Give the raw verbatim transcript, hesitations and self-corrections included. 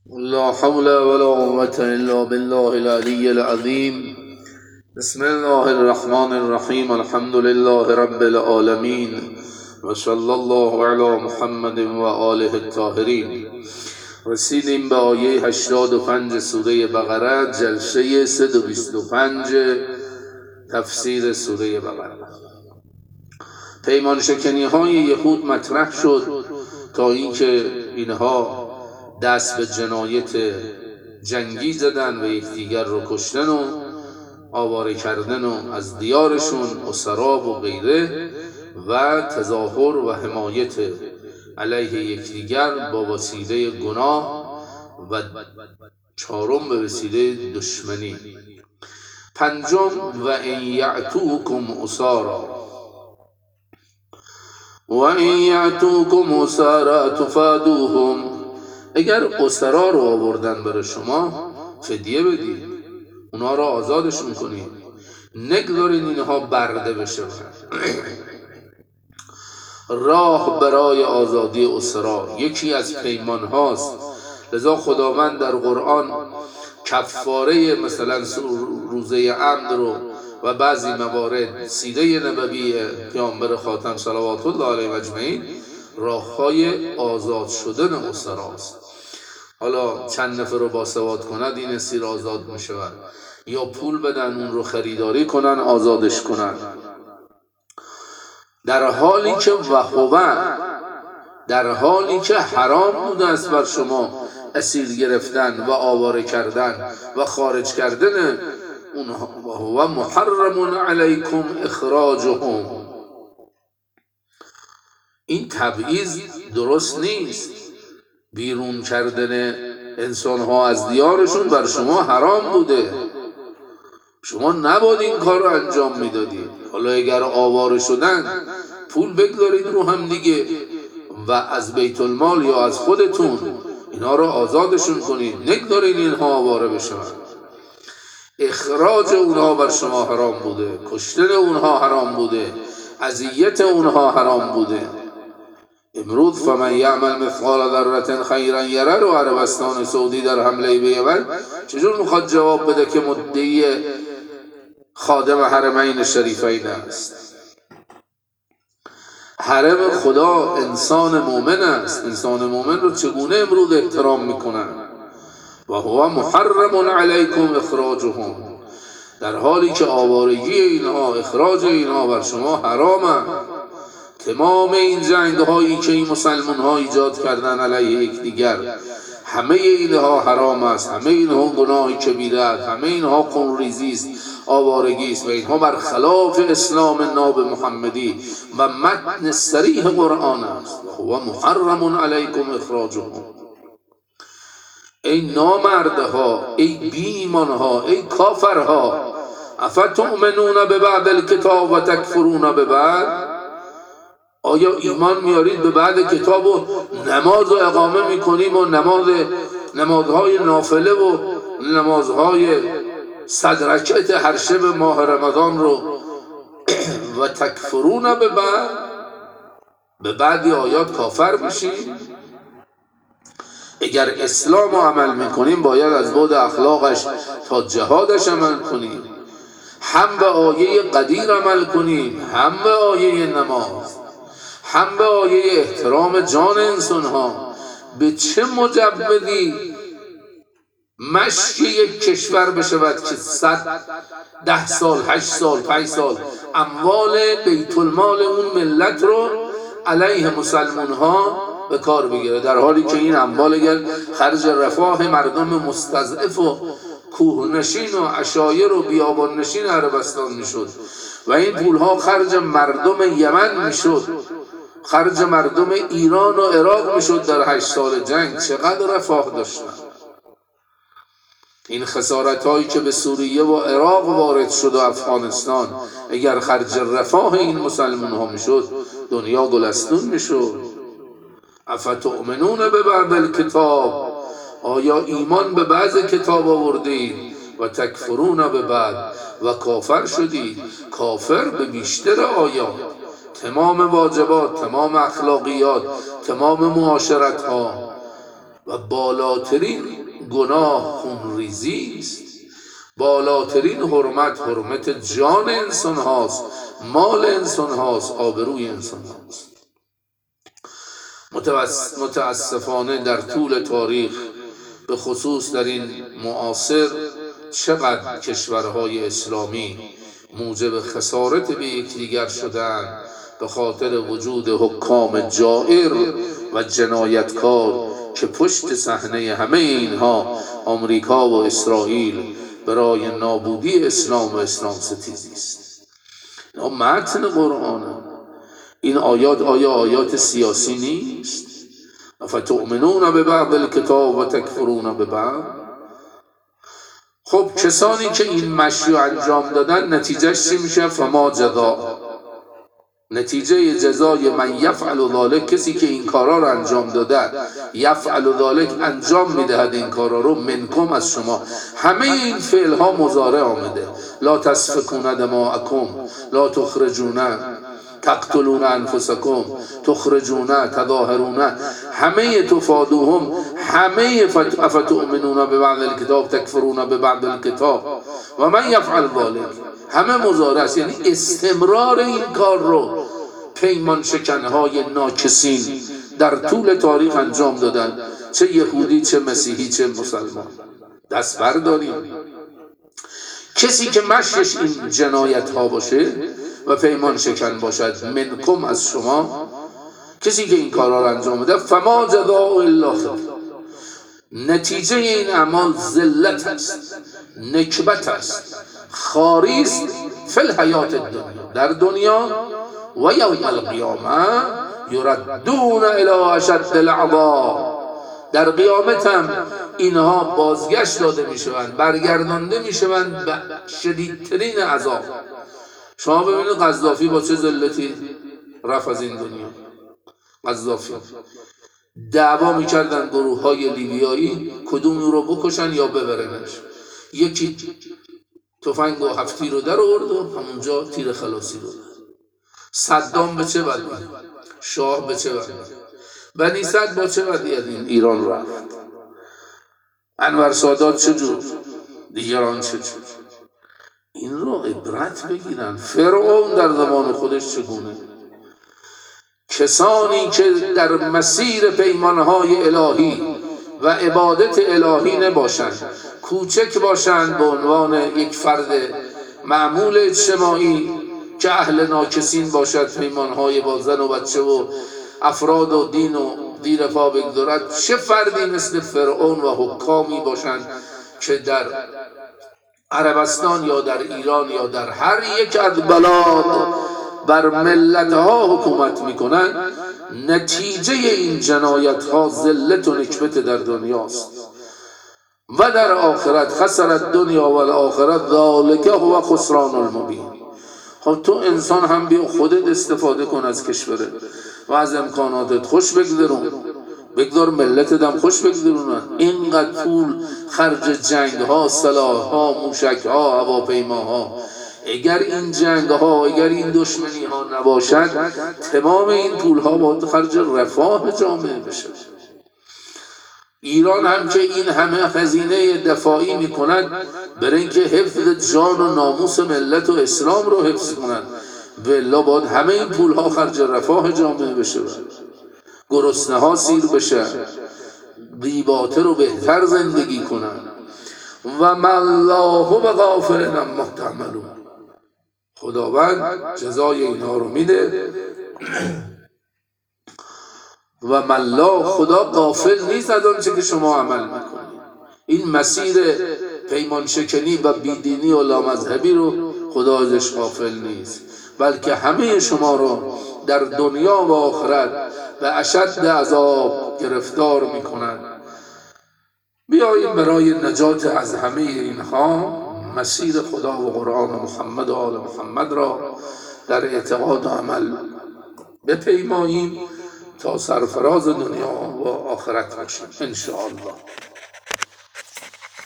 لا حول ولا قوة إلا بالله العلي العظيم. بسم الله الرحمن الرحیم. الحمد لله رب العالمین و صلی الله علی محمد و آله الطاهرین. رسیدیم به آیه هشتاد و پنج سوره بقره، جلسه صد و بیست و پنج تفسیر سوره بقره. پیمان شکنی های یهود مطرح شد تا اینکه اینها دست به جنایت جنگی زدن و یکدیگر رو کشتن و آواره کردن و از دیارشون اسرا و غیره و تظاهر و حمایت علیه یکدیگر با وسیله گناه و چهارم به وسیله دشمنی. پنجم و ان یعتوکم اسارا و ان یعتوکم اسارا تفادوهم، اگر اسرا رو آوردن برای شما فدیه بدید، اونا رو آزادشون کنید، نگذارید اینها برده بشه. راه برای آزادی اسرا یکی از پیمان هاست، لذا خداوند در قرآن کفاره مثلا روزه عمد رو و بعضی موارد سیره نبوی پیامبر خاتم صلوات الله علیه و اجمعین راههای آزاد شدن اسراست. حالا چند نفر رو باسواد کند این اسیر آزاد می شود، یا پول بدن اون رو خریداری کنن آزادش کنن، در حالی که وهوه در حالی که حرام بوده است بر شما اسیر گرفتن و آواره کردن و خارج کردن اونها، و محرم علیکم اخراجهم. این تبعیض درست نیست. بیرون کردن انسان ها از دیارشون بر شما حرام بوده، شما نباید این کار رو انجام میدادید. حالا اگر آواره شدن پول بگذارید رو هم دیگه و از بیت المال یا از خودتون اینا رو آزادشون کنید، نگذارید اینها آواره بشن. اخراج اونها بر شما حرام بوده، کشتن اونها حرام بوده، اذیت اونها حرام بوده. امروز فمن یعمل مثقال ذره خیرا یره رو عربستان سعودی در حمله به یمن چجور میخواد جواب بده که مدعی خادم حرمین شریفین است؟ حرم خدا انسان مومن است. انسان مومن رو چگونه امروز احترام میکنن؟ و هو محرم علیکم اخراجهم، در حالی که آوارگی اینها، اخراج اینها بر شما حرامه. تمام این جنگ هایی که این مسلمان ها ایجاد کردن علیه یکدیگر، همه اینها حرام است، همه اینها گناه کبیره است، همه اینها خونریزی است، آوارگی است و اینها برخلاف اسلام ناب محمدی و متن صریح قرآن است. و محرم علیکم اخراجهم. ای نامردها، ای بی ایمان ها، ای کافرها، افتؤمنون ببعض الکتاب و تکفرون ببعض، آیا ایمان میارید به بعد کتاب و نماز رو اقامه میکنیم و نماز نمازهای نافله و نمازهای صد رکعت هر شب ماه رمضان رو و تکفرون به بعد به بعدی آیات کافر میشیم؟ اگر اسلام رو عمل میکنیم باید از بعد اخلاقش تا جهادش عمل کنیم، هم به آیه قدیر عمل کنیم، هم به آیه نماز، هم به آیه احترام جان انسان ها. به چه مجبدی مشک یک کشور بشود که صد ده سال، هشت سال، پنج سال اموال بیت المال اون ملت رو علیه مسلمان ها به کار بگیره، در حالی که این اموال اگر خرج رفاه مردم مستضعف و کوهنشین و عشایر و بیابان نشین عربستان میشد و این پولها خرج مردم یمن میشد، خرج مردم ایران و عراق میشد در هشت سال جنگ، چقدر رفاه داشتن. این خسارت هایی که به سوریه و عراق وارد شد و افغانستان، اگر خرج رفاه این مسلمان ها میشد دنیا گلستون میشد. افتؤمنون ببعض الکتاب، آیا ایمان به بعض کتاب آوردید و تکفرون به بعض و کافر شدید؟ کافر به بیشتر آیات، تمام واجبات، تمام اخلاقیات، تمام معاشرت ها و بالاترین گناه خونریزی است. بالاترین حرمت حرمت جان انسان هاست، مال انسان هاست، آبروی انسان هاست. متاسفانه در طول تاریخ به خصوص در این معاصر چقدر کشورهای اسلامی موجب خسارت به یکدیگر شدند به خاطر وجود حکام جائر و جنایتکار که پشت صحنه همه اینها آمریکا و اسرائیل برای نابودی اسلام و اسلام ستیزی است. اینا متن قرآن. این آیات آیا آیات سیاسی نیست؟ افتؤمنون ببعض الکتاب و تکفرون ببعض. خب کسانی که این مشی انجام دادن نتیجهش چی میشه؟ فما جزا، نتیجه جزای من یفعل ذلک، کسی که این کارا رو انجام داده، یفعل ذلک انجام میدهد این کارا رو، منکم از شما. همه این فعل ها مضارع آمده. لا تسفکون دماءکم، لا تخرجون، تقتلون انفسکم، تخرجون، تظاهرون، همه تفادوهم، همه افتؤمنون ببعض الکتاب تکفرون ببعض الکتاب و من یفعل ذلک، همه مضارع است. یعنی استمرار این کار رو پیمان شکنهای ناکسین در طول تاریخ انجام دادن، چه یهودی چه مسیحی چه مسلمان. دست برداریم. کسی که مشیش این جنایت ها باشه و پیمان شکن باشد، منکم از شما، کسی که این کارا رو انجام بده، فما جزاء الا خزی، نتیجه این اعمال ذلت است، نکبت است، خاری است، فی الحیات الدنیا، در دنیا، و یوم القیامه یردون الی اشد العذاب، در قیامت هم اینها بازگشت داده میشوند، برگردانده میشوند به شدیدترین عذاب. شما ببینید قذافی با چه ذلتی رفت از این دنیا. قذافی دعوا میکردن گروه های لیبیایی کدوم رو بکشن یا ببرنش. یکی تفنگ و هفتی رو در آورد و همونجا تیر خلاصی رو داد. صدام به چه وضعی؟ شاه به چه وضعی؟ بنی صد با چه وضعی از این ایران رفت؟ انور سادات چجور؟ دیگران چجور؟ این رو عبرت بگیرن. فرعون در زمان خودش چگونه؟ کسانی که در مسیر پیمانهای الهی و عبادت الهی نباشند، کوچک باشند به عنوان یک فرد معمول اجتماعی که اهل ناکسین باشد، پیمانهای با زن و بچه و افراد و دین و دیر پا بگذارد، چه فردی مثل فرعون و حکامی باشند که در عربستان یا در ایران یا در هر یک از بلاد بر ملتها حکومت میکنن، نتیجه این جنایت ها ذلت و نکبت در دنیاست و در آخرت. خسرت دنیا و آخرت ذالک هو خسران المبین. خب تو انسان هم بیا خودت استفاده کن از کشورت و از امکاناتت، خوش بگذرون، بگذار ملتت هم خوش بگذرونن. اینقدر پول خرج جنگ ها، سلاح ها، موشک ها، هواپیماها، اگر این جنگ ها، اگر این دشمنی ها نباشد، تمام این پول ها باید خرج رفاه جامعه بشه. ایران هم که این همه خزینه دفاعی می کند برای اینکه حفظ جان و ناموس ملت و اسلام رو حفظ کند، ولی باید همه این پول ها خرج رفاه جامعه بشه، گرسنه ها سیر بشه، بی‌باطه رو بهتر زندگی کنن. و ما الله بغافل عما تعملون، خداوند جزای اینها رو میده. و ما الله، خدا غافل نیست از آنچه که شما عمل میکنید. این مسیر پیمان شکنی و بیدینی و لامذهبی رو خدا ازش غافل نیست، بلکه همه شما رو در دنیا و آخرت به اشد عذاب گرفتار میکنند. بیاییم برای نجات از همه اینها مسیر خدا و قرآن و محمد و آل محمد را در اعتقاد و عمل بپیماییم تا سرفراز دنیا و آخرت باشیم ان شاء الله.